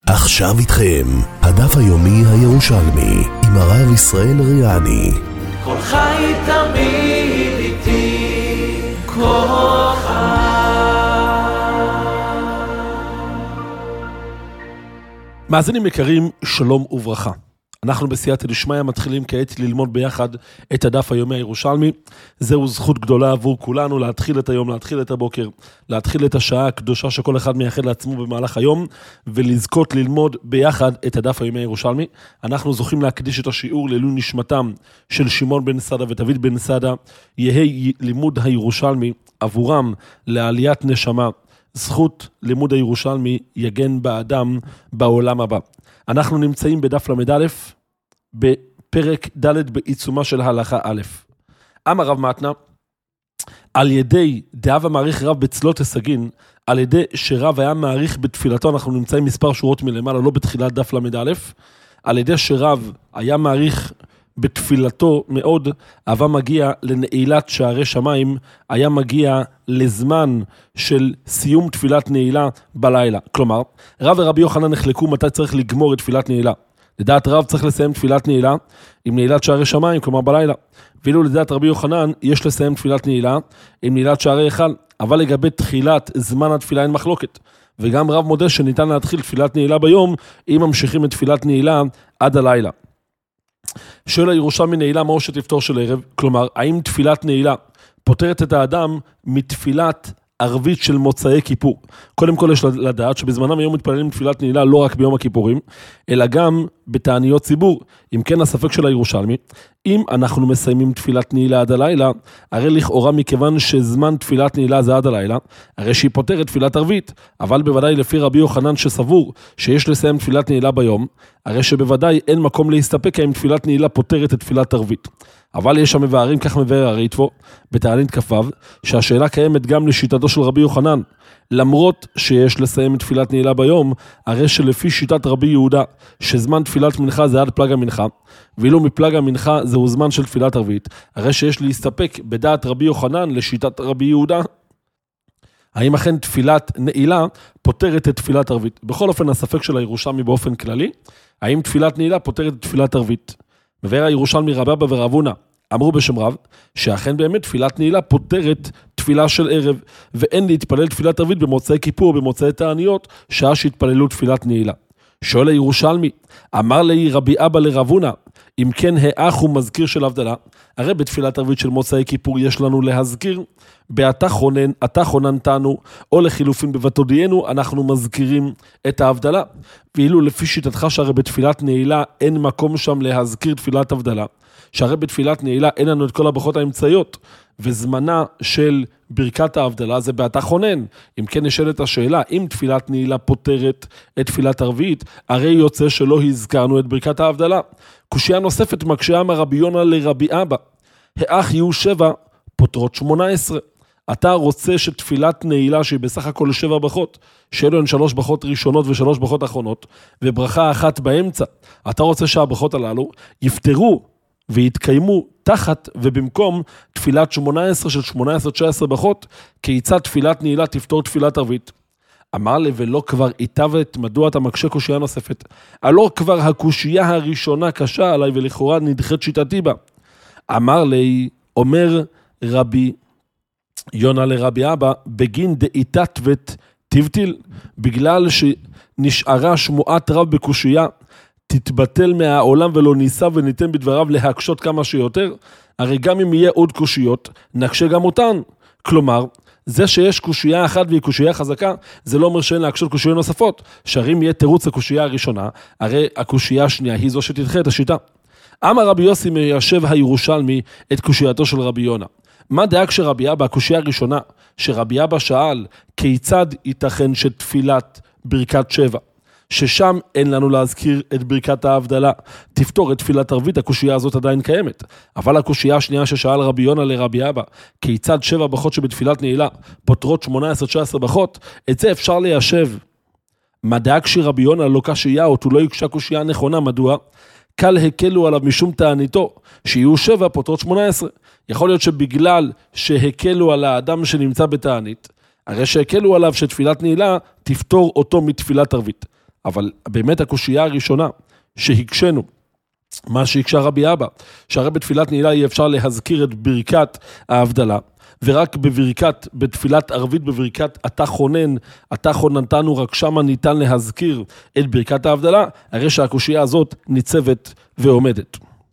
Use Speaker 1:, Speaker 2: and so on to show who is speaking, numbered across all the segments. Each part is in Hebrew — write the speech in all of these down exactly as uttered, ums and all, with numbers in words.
Speaker 1: עכשיו איתכם, הדף היומי הירושלמי, עם הרב ישראל ריאני.
Speaker 2: כל חי תמיד איתי, כל חי.
Speaker 3: מאזינים יקרים, שלום וברכה. אנחנו בסייעתא דשמיא מתחילים כעת ללמוד ביחד את הדף היומי הירושלמי. זהו זכות גדולה עבור כולנו להתחיל את היום, להתחיל את הבוקר, להתחיל את השעה הקדושה שכל אחד מייחד לעצמו במהלך היום, ולזכות ללמוד ביחד את הדף היומי הירושלמי. אנחנו זוכים להקדיש את השיעור לעילוי נשמתם של שמעון בן סעדה ודוד בן סעדה. יהי לימוד הירושלמי עבורם לעליית נשמה. זכות לימוד הירושלמי יגן באדם בעולם הבא. אנחנו נמצאים בדף למד א', בפרק ד' בעיצומה של הלכה א'. אמר רב מתנה, על ידי דאב המעריך רב בצלות הסגין, על ידי שרב היה מעריך בתפילתו, אנחנו נמצאים מספר שורות מלמעלה, לא בתחילת דף למד א', על ידי שרב היה מעריך בתפילתו מאוד, אהבה מגיע לנעילת שערי שמיים, היה מגיע לזמן של סיום תפילת נעילה בלילה. כלומר, רב ורבי יוחנן נחלקו מתי צריך לגמור את תפילת נעילה. לדעת רב צריך לסיים תפילת נעילה עם נעילת שערי שמיים, כלומר בלילה. ואילו לדעת רבי יוחנן יש לסיים תפילת נעילה עם נעילת שערי היכל. אבל לגבי תחילת זמן התפילה אין מחלוקת. וגם רב מודה שניתן להתחיל תפילת נעילה ביום, אם ממשיכים את תפילת נעילה עד הלילה. שואל הירושלמי נעילה מהו שתפתור של ערב? כלומר, האם תפילת נעילה פותרת את האדם מתפילת ערבית של מוצאי כיפור? קודם כל יש לדעת שבזמנם היום מתפללים תפילת נעילה לא רק ביום הכיפורים, אלא גם בתעניות ציבור. אם כן הספק של הירושלמי, אם אנחנו מסיימים תפילת נעילה עד הלילה, הרי לכאורה מכיוון שזמן תפילת נעילה זה עד הלילה, הרי שהיא פותרת תפילת ערבית, אבל בוודאי לפי רבי יוחנן שסבור שיש לסיים תפילת נעילה ביום, הרי שבוודאי אין מקום להסתפק אם תפילת נעילה פותרת את תפילת ערבית. אבל יש שם מבארים, כך מבאר הריטב"א בתענית כ"ו, שהשאלה קיימת גם לשיטתו של רבי יוחנן, למרות שיש לסיים את תפילת נעילה ביום, הרי שלפי שיטת רבי יהודה, שזמן תפילת מנחה זה עד פלג המנחה, ואילו מפלג המנחה זהו זמן של תפילת ערבית, הרי שיש להסתפק בדעת רבי יוחנן לשיטת רבי יהודה, האם אכן תפילת נעילה פותרת את תפילת ערבית? בכל אופן הספק של הירושלמי באופן כללי, האם תפילת נעילה פותרת את תפילת ערבית? מבאר הירושלמי רב אבא ורב הונא אמרו בשם רב, שאכן באמת תפילת נעילה פותרת תפילה של ערב, ואין להתפלל תפילת ערבית במוצאי כיפור, במוצאי תעניות, שעה שהתפללו תפילת נעילה. שואל הירושלמי, אמר לי רבי אבא לרב הונא, אם כן האח הוא מזכיר של הבדלה, הרי בתפילת ערבית של מוצאי כיפור יש לנו להזכיר, באתה חונן, אתה חוננתנו, או לחילופין בבתודיענו, אנחנו מזכירים את ההבדלה. ואילו לפי שיטתך שהרי בתפילת נעילה אין מקום שם להזכיר תפילת הבדלה, שהרי בתפילת נעילה אין לנו את כל הברכות האמצעיות, וזמנה של ברכת ההבדלה זה באתה חונן. אם כן נשאלת השאלה, אם תפילת נעילה פותרת את תפילת ערבית, הרי יוצא שלא הזכרנו את ברכת ההבדלה. קושיה נוספת מקשה אמר רבי יונה לרבי אבא, האח יהיו שבע פותרות שמונה עשרה. אתה רוצה שתפילת נעילה שהיא בסך הכל שבע ברכות, שאלו הן שלוש ברכות ראשונות ושלוש ברכות אחרונות, וברכה אחת באמצע, אתה רוצה שהברכות הללו יפתרו ויתקיימו תחת ובמקום תפילת שמונה עשרה של שמונה עשרה תשע עשרה ברכות, כיצד תפילת נעילה תפתור תפילת ערבית? אמר לי ולא כבר איתבת, מדוע אתה מקשה קושייה נוספת? הלא כבר הקושייה הראשונה קשה עליי ולכאורה נדחת שיטתי בה. אמר לי, אומר רבי יונה לרבי אבא, בגין דאיתתבת תבטיל, בגלל שנשארה שמועת רב בקושייה, תתבטל מהעולם ולא ניסה וניתן בדבריו להקשות כמה שיותר, הרי גם אם יהיה עוד קושיות, נקשה גם אותן. כלומר, זה שיש קושייה אחת והיא קושייה חזקה, זה לא אומר שאין להקשות קושיות נוספות, שהרי אם יהיה תירוץ הקושייה הראשונה, הרי הקושייה השנייה היא זו שתדחה את השיטה. אמר רבי יוסי מיישב הירושלמי את קושייתו של רבי יונה. מה דאג שרבי אבא, הקושייה הראשונה, שרבי אבא שאל, כיצד ייתכן שתפילת ברכת שבע, ששם אין לנו להזכיר את ברכת ההבדלה, תפתור את תפילת ערבית, הקושייה הזאת עדיין קיימת. אבל הקושייה השנייה ששאל רבי יונה לרבי אבא, כיצד שבע ברכות שבתפילת נעילה פותרות שמונה עשרה תשע עשרה ברכות, את זה אפשר ליישב. מה דאג שרבי יונה לא קשייה, או לא יקשה קושייה נכונה, מדוע? קל הקלו עליו משום תעניתו, שיהיו שבע פותרות שמונה עשרה. יכול להיות שבגלל שהקלו על האדם שנמצא בתענית, הרי שהקלו עליו שתפילת נעילה תפתור אותו מתפילת ערבית. אבל באמת הקושייה הראשונה שהקשנו, מה שהקשה רבי אבא, שהרי בתפילת נעילה יהיה אפשר להזכיר את ברכת ההבדלה, ורק בברכת, בתפילת ערבית בברכת אתה חונן, אתה חוננתנו, רק שמה ניתן להזכיר את ברכת ההבדלה, הרי שהקושייה הזאת ניצבת ועומדת.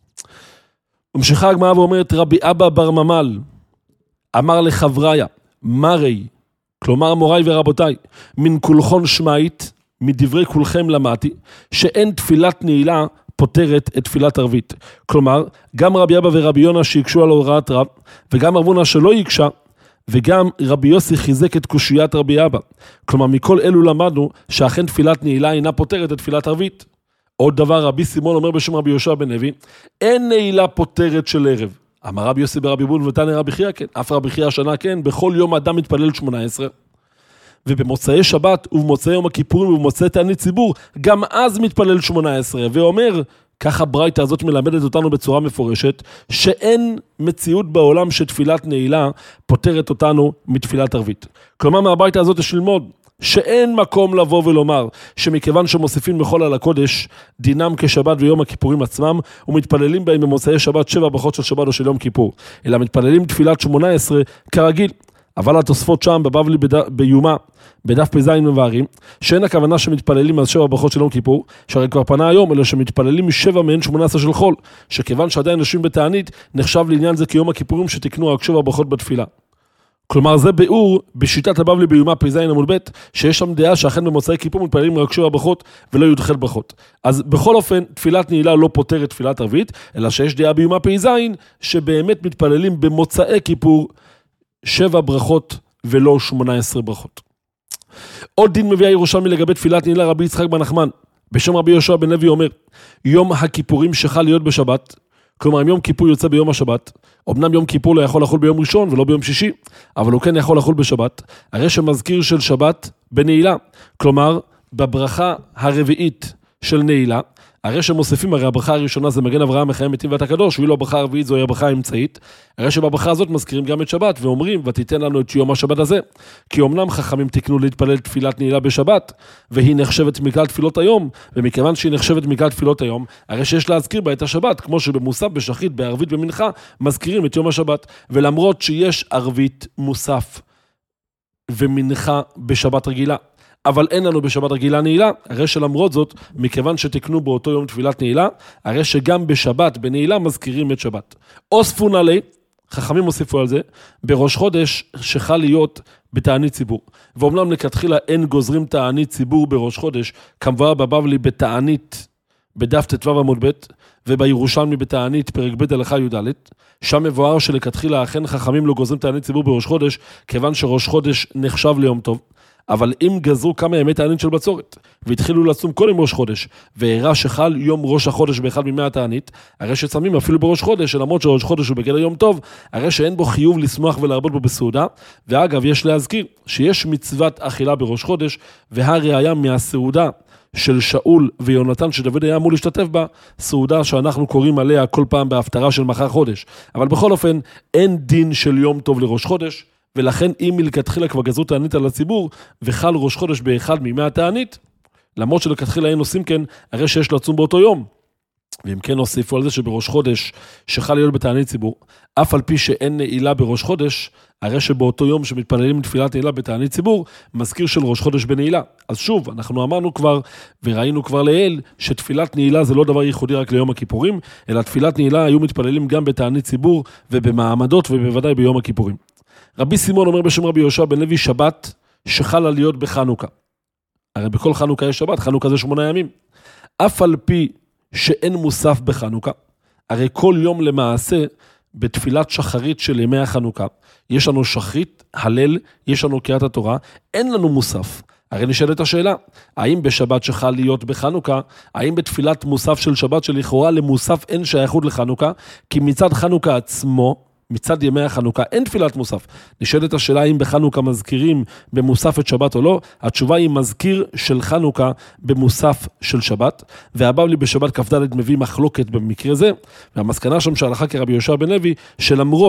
Speaker 3: ממשיכה הגמרא ואומרת, רבי אבא בר ממל, אמר לחבריה, מרי, כלומר מוריי ורבותיי, מן כולכון שמעית, מדברי כולכם למדתי, שאין תפילת נעילה פותרת את תפילת ערבית. כלומר, גם רבי אבא ורבי יונה שיקשו על הוראת רב, וגם רבונה שלא יקשה, וגם רבי יוסי חיזק את קושיית רבי אבא. כלומר, מכל אלו למדנו שאכן תפילת נעילה אינה פותרת את תפילת ערבית. עוד דבר, רבי סימון אומר בשם רבי יהושע בן לוי, אין נעילה פותרת של ערב. אמר רבי יוסי ברבי בון ותנא רבי חייא כן, אף רבי חייא השנה כן, בכל יום אדם מתפלל שמונה עשרה. ובמוצאי שבת ובמוצאי יום הכיפורים ובמוצאי תענית ציבור, גם אז מתפלל שמונה עשרה, ואומר, ככה ברייתא הזאת מלמדת אותנו בצורה מפורשת, שאין מציאות בעולם שתפילת נעילה פותרת אותנו מתפילת ערבית. כלומר, מהברייתא הזאת יש ללמוד, שאין מקום לבוא ולומר, שמכיוון שמוסיפים מחול על הקודש, דינם כשבת ויום הכיפורים עצמם, ומתפללים בהם במוצאי שבת שבע ברכות של שבת או של יום כיפור, אלא מתפללים תפילת שמונה עשרה כרגיל. אבל התוספות שם בבבלי ביומה, בדף פזין מבארים, שאין הכוונה שמתפללים על שבע ברכות של יום כיפור, שהרי כבר פנה היום, אלא שמתפללים משבע מהן שמונה עשרה של חול, שכיוון שעדיין נשים בתענית, נחשב לעניין זה כיום הכיפורים שתקנו רק שבע ברכות בתפילה. כלומר, זה ביאור בשיטת הבבלי ביומה פזין עמוד ב', שיש שם דעה שאכן במוצאי כיפור מתפללים רק שבע ברכות ולא י"ח ברכות. אז בכל אופן, תפילת נעילה לא פותרת תפילת ערבית, אלא שיש דעה ביומה פזין שבאמת מתפללים במוצאי כיפור שבע ברכות ולא שמונה עשרה ברכות. עוד דין מביא הירושלמי לגבי תפילת נעילה רבי יצחק בן נחמן, בשם רבי יהושע בן לוי אומר, יום הכיפורים שחל להיות בשבת, כלומר אם יום כיפור יוצא ביום השבת, אמנם יום כיפור לא יכול לחול ביום ראשון ולא ביום שישי, אבל הוא כן יכול לחול בשבת, הרי שמזכיר של שבת בנעילה, כלומר בברכה הרביעית של נעילה, הרי שמוסיפים, הרי הברכה הראשונה זה מגן אברהם מחיים מתים ואת הקדוש, ואילו הברכה הרביעית זוהי הברכה האמצעית, הרי שבברכה הזאת מזכירים גם את שבת, ואומרים, ותיתן לנו את יום השבת הזה, כי אמנם חכמים תקנו להתפלל תפילת נעילה בשבת, והיא נחשבת מכלל תפילות היום, ומכיוון שהיא נחשבת מכלל תפילות היום, הרי שיש להזכיר בה את השבת, כמו שבמוסף, בשחית, בערבית, במנחה, מזכירים את יום השבת, ולמרות שיש ערבית, מוסף ומנחה בשבת רגילה, אבל אין לנו בשבת רגילה נעילה, הרי שלמרות זאת, מכיוון שתקנו באותו יום תפילת נעילה, הרי שגם בשבת, בנעילה, מזכירים את שבת. אוספו נעלי, חכמים הוסיפו על זה, בראש חודש שחל להיות בתענית ציבור. ואומנם לכתחילה אין גוזרים תענית ציבור בראש חודש, כמובן בבבלי בתענית, בדף ט"ו עמוד ב', ובירושלמי בתענית פרק ב' הלכה י"ד, שם מבואר שלכתחילה אכן חכמים לא גוזרים תענית ציבור בראש חודש, כיוון שראש חודש נחשב ליום טוב. אבל אם גזרו כמה ימי תענית של בצורת, והתחילו לצום כל יום ראש חודש, והראה שחל יום ראש החודש באחד מימי התענית, הרי שצמים אפילו בראש חודש, למרות שראש חודש הוא בגדר יום טוב, הרי שאין בו חיוב לשמוח ולהרבות בו בסעודה, ואגב יש להזכיר שיש מצוות אכילה בראש חודש, והראיה מהסעודה של שאול ויונתן שדוד היה אמור להשתתף בה, סעודה שאנחנו קוראים עליה כל פעם בהפטרה של מחר חודש. אבל בכל אופן, אין דין של יום טוב לראש חודש, ולכן אם מלכתחילה כבר גזרו תענית על הציבור, וחל ראש חודש באחד מימי התענית, למרות שלכתחילה אין עושים כן, הרי שיש לצום באותו יום. ואם כן הוסיפו על זה שבראש חודש שחל להיות בתענית ציבור, אף על פי שאין נעילה בראש חודש, הרי שבאותו יום שמתפללים תפילת נעילה בתענית ציבור, מזכיר של ראש חודש בנעילה. אז שוב, אנחנו אמרנו כבר, וראינו כבר לעיל, שתפילת נעילה זה לא דבר ייחודי רק ליום הכיפורים, אלא תפילת נעילה היו מתפללים גם בתענית ציבור, ובמעמדות ובוודאי ביום הכיפורים. רבי סימון אומר בשם רבי יהושע בן לוי, שבת שחל להיות בחנוכה. הרי בכל חנוכה יש שבת, חנוכה זה שמונה ימים. אף על פי שאין מוסף בחנוכה, הרי כל יום למעשה, בתפילת שחרית של ימי החנוכה, יש לנו שחרית, הלל, יש לנו קריאת התורה, אין לנו מוסף. הרי נשאלת השאלה, האם בשבת שחל להיות בחנוכה, האם בתפילת מוסף של שבת שלכאורה למוסף אין שייכות לחנוכה, כי מצד חנוכה עצמו, מצד ימי החנוכה אין תפילת מוסף. נשאלת השאלה אם בחנוכה מזכירים במוסף את שבת או לא, התשובה היא מזכיר של חנוכה במוסף של שבת, והבבלי בשבת כ"ד מביא מחלוקת במקרה זה, והמסקנה שם שהלכה כרבי יהושע בן לוי, שלמרות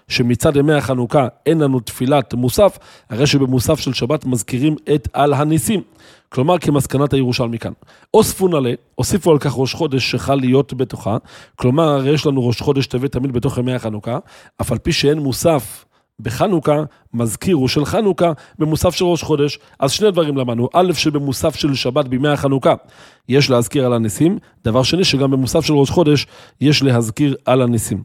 Speaker 3: שמצד ימי החנוכה אין לנו תפילת מוסף, הרי שבמוסף של שבת מזכירים את על הניסים. כלומר, כמסקנת הירושלמי כאן. אוספו נעלה, הוסיפו על כך ראש חודש שחל להיות בתוכה, כלומר, הרי יש לנו ראש חודש טבת תמיד בתוך ימי החנוכה, אף על פי שאין מוסף בחנוכה, מזכירו של חנוכה במוסף של ראש חודש. אז שני דברים למדנו, א' שבמוסף של שבת בימי החנוכה יש להזכיר על הניסים, דבר שני שגם במוסף של ראש חודש יש להזכיר על הניסים.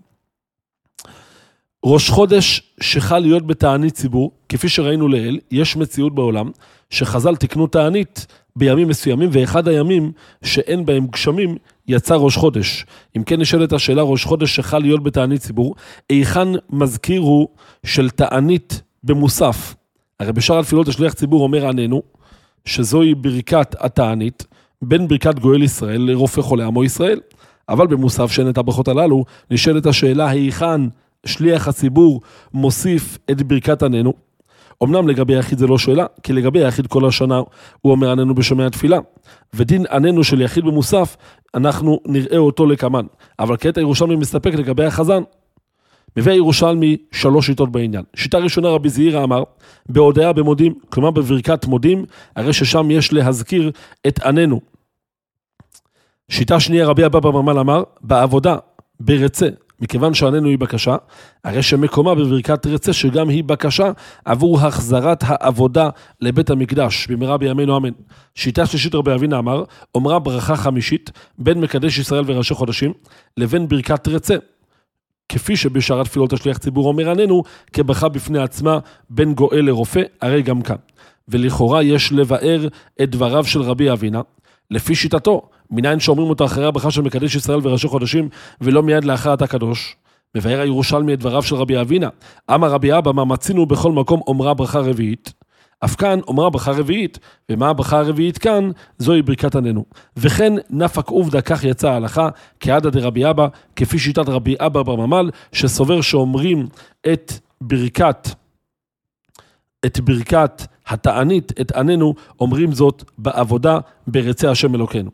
Speaker 3: ראש חודש שחל להיות בתענית ציבור, כפי שראינו לעיל, יש מציאות בעולם שחז"ל תקנו תענית בימים מסוימים, ואחד הימים שאין בהם גשמים יצא ראש חודש. אם כן נשאלת השאלה, ראש חודש שחל להיות בתענית ציבור, איכן מזכיר הוא של תענית במוסף? הרי בשאר התפילות השליח ציבור אומר עננו, שזוהי ברכת התענית, בין ברכת גואל ישראל לרופא חולה עמו ישראל, אבל במוסף שאין את הברכות הללו, נשאלת השאלה, היכן שליח הציבור מוסיף את ברכת עננו? אמנם לגבי היחיד זה לא שאלה, כי לגבי היחיד כל השנה הוא אומר עננו בשמי התפילה, ודין עננו של יחיד במוסף, אנחנו נראה אותו לקמן, אבל כעת הירושלמי מסתפק לגבי החזן. מביא הירושלמי שלוש שיטות בעניין. שיטה ראשונה, רבי זעירא אמר, בהודיה במודים, כלומר בברכת מודים, הרי ששם יש להזכיר את עננו. שיטה שנייה, רבי אבא בר מרמל אמר, בעבודה, ברצה, מכיוון שעננו היא בקשה, הרי שמקומה בברכת רצה שגם היא בקשה עבור החזרת העבודה לבית המקדש, במהרה בימינו אמן. שיטה שלישית, רבי אבינה אמר, אומרה ברכה חמישית בין מקדש ישראל וראשי חודשים לבין ברכת רצה, כפי שבשאר התפילות השליח ציבור אומר עננו כברכה בפני עצמה בין גואל לרופא, הרי גם כאן. ולכאורה יש לבאר את דבריו של רבי אבינה, לפי שיטתו, מניין שאומרים אותו אחרי הברכה של מקדש ישראל וראשי חודשים, ולא מיד לאחר התקדוש. מבאר הירושלמי את דבריו של רבי אבינה, אמר רבי אבא, מה מצינו בכל מקום אומרה ברכה רביעית, אף כאן אומרה ברכה רביעית, ומה הברכה הרביעית כאן? זוהי ברכת עננו. וכן נפק עובדה, כך יצא ההלכה, כעדה דרבי אבא, כפי שיטת רבי אבא בר ממל, שסובר שאומרים את ברכת, את ברכת התענית, את עננו, אומרים זאת בעבודה ברצה השם אלוקינו.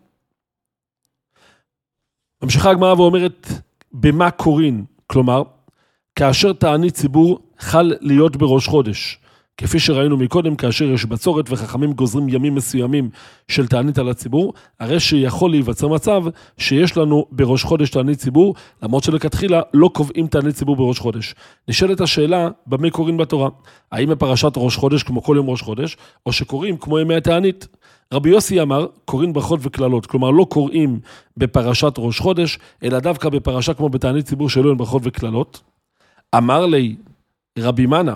Speaker 3: ממשיכה הגמרא ואומרת, במה קוראים? כלומר, כאשר תענית ציבור חל להיות בראש חודש, כפי שראינו מקודם, כאשר יש בצורת וחכמים גוזרים ימים מסוימים של תענית על הציבור, הרי שיכול להיווצר מצב שיש לנו בראש חודש תענית ציבור, למרות שלכתחילה לא קובעים תענית ציבור בראש חודש. נשאלת השאלה, במה קוראים בתורה? האם בפרשת ראש חודש כמו כל יום ראש חודש, או שקוראים כמו ימי התענית? רבי יוסי אמר, קוראים ברכות וכללות, כלומר לא קוראים בפרשת ראש חודש, אלא דווקא בפרשה כמו בתענית ציבור שלא אין ברכות וכללות. אמר לי רבי מנה,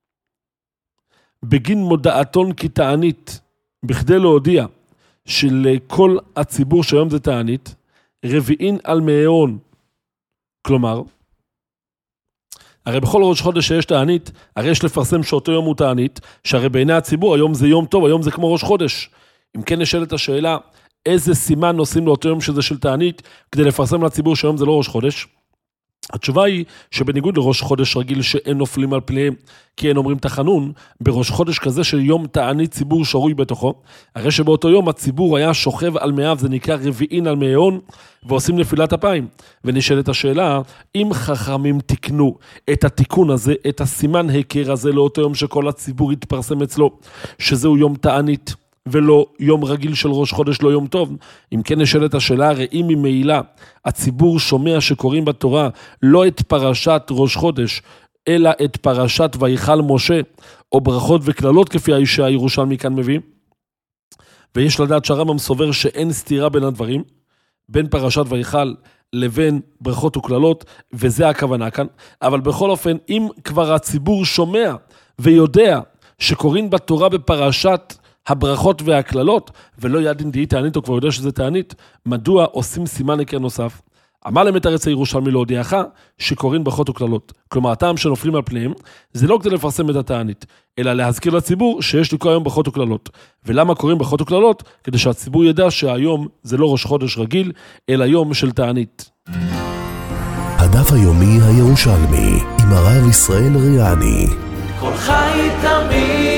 Speaker 3: בגין מודעתון כי תענית, בכדי להודיע שלכל הציבור שהיום זה תענית, רביעין על מאון. כלומר, הרי בכל ראש חודש שיש תענית, הרי יש לפרסם שאותו יום הוא תענית, שהרי בעיני הציבור היום זה יום טוב, היום זה כמו ראש חודש. אם כן נשאלת השאלה, איזה סימן עושים לאותו יום שזה של תענית, כדי לפרסם לציבור שהיום זה לא ראש חודש? התשובה היא שבניגוד לראש חודש רגיל שאין נופלים על פניהם, כי אין אומרים תחנון, בראש חודש כזה של יום תענית ציבור שרוי בתוכו, הרי שבאותו יום הציבור היה שוכב על מאיו, זה נקרא רביעין על מאון, ועושים נפילת אפיים. ונשאלת השאלה, אם חכמים תקנו את התיקון הזה, את הסימן הכר הזה לאותו יום שכל הציבור יתפרסם אצלו, שזהו יום תענית, ולא יום רגיל של ראש חודש, לא יום טוב. אם כן נשאלת השאלה, הרי אם ממילא הציבור שומע שקוראים בתורה לא את פרשת ראש חודש, אלא את פרשת ויכל משה, או ברכות וכללות כפי האישה הירושלמי כאן מביא, ויש לדעת שהרמב"ם סובר שאין סתירה בין הדברים, בין פרשת ויכל לבין ברכות וכללות, וזה הכוונה כאן. אבל בכל אופן, אם כבר הציבור שומע ויודע שקוראים בתורה בפרשת הברכות והכללות, ולא ידין דהי תענית, או כבר יודע שזה תענית, מדוע עושים סימן הכר נוסף? אמר להם את הרץ הירושלמי להודיעך, שקוראים ברכות וכללות. כלומר, הטעם שנופלים על פניהם, זה לא כדי לפרסם את התענית, אלא להזכיר לציבור שיש לי כל היום ברכות וכללות. ולמה קוראים ברכות וכללות? כדי שהציבור ידע שהיום זה לא ראש חודש רגיל, אלא יום של תענית.
Speaker 1: הדף היומי הירושלמי, עם הרב ישראל ריאני.
Speaker 2: כל חי תמיד